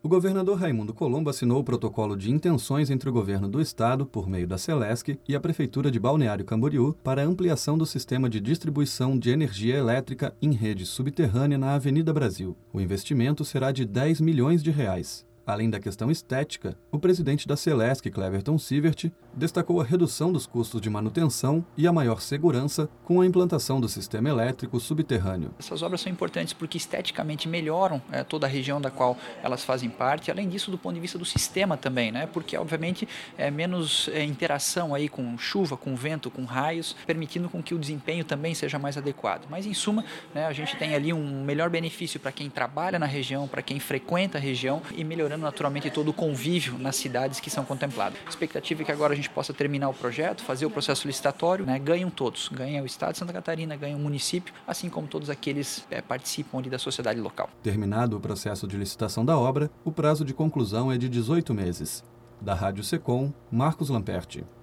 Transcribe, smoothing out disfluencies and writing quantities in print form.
O governador Raimundo Colombo assinou o protocolo de intenções entre o governo do estado, por meio da Celesc, e a Prefeitura de Balneário Camboriú para a ampliação do sistema de distribuição de energia elétrica em rede subterrânea na Avenida Brasil. O investimento será de R$ 10 milhões. Além da questão estética, o presidente da Celesc, Cleverton Sievert, destacou a redução dos custos de manutenção e a maior segurança com a implantação do sistema elétrico subterrâneo. Essas obras são importantes porque esteticamente melhoram toda a região da qual elas fazem parte, além disso do ponto de vista do sistema também, né? Porque obviamente é menos interação aí com chuva, com vento, com raios, permitindo com que o desempenho também seja mais adequado. Mas em suma, né, a gente tem ali um melhor benefício para quem trabalha na região, para quem frequenta a região e melhorando naturalmente todo o convívio nas cidades que são contempladas. A expectativa é que agora a gente possa terminar o projeto, fazer o processo licitatório, né? Ganham todos, ganha o Estado de Santa Catarina, ganha o município, assim como todos aqueles participam ali da sociedade local. Terminado o processo de licitação da obra, o prazo de conclusão é de 18 meses. Da Rádio Secom, Marcos Lamperti.